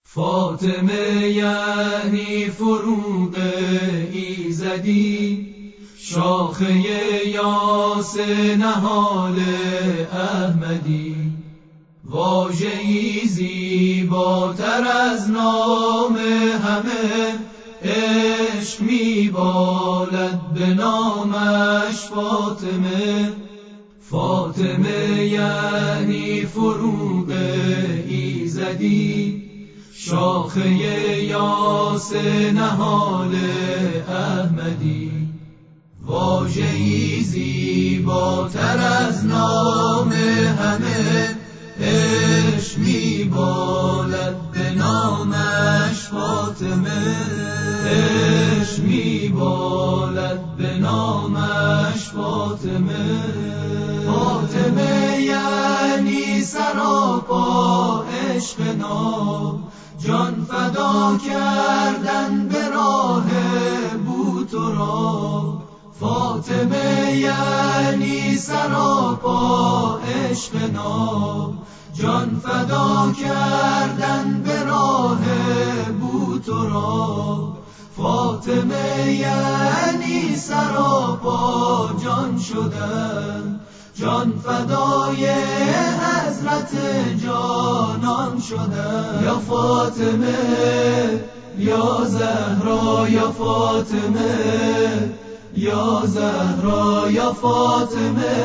فاطمه یعنی فروغ ایزدی، شاخه یاس نهال احمدی. واژه‌ای زیباتر از نام همه، عشق میبالد به نامش فاطمه. فاطمه یعنی فروغ ایزدی، شاخه یاس نهال احمدی. واژه‌ای زیباتر از نام همه، عشق میبالد به نامش فاطمه. عشق میبالد به نامش فاطمه. فاطمه یعنی سراپا عشق ناب، جان فدا کردن به راه بو تراب. فاطمه یعنی سراپا عشق ناب، جان فدا کردن به راه بو تراب. فاطمه یعنی سراپا جان شدن، جان فدای حضرت جانان شدن. یا فاطمه یا زهرا، یا فاطمه یا زهرا، یا فاطمه.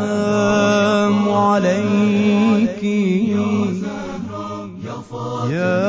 السلام عليك يا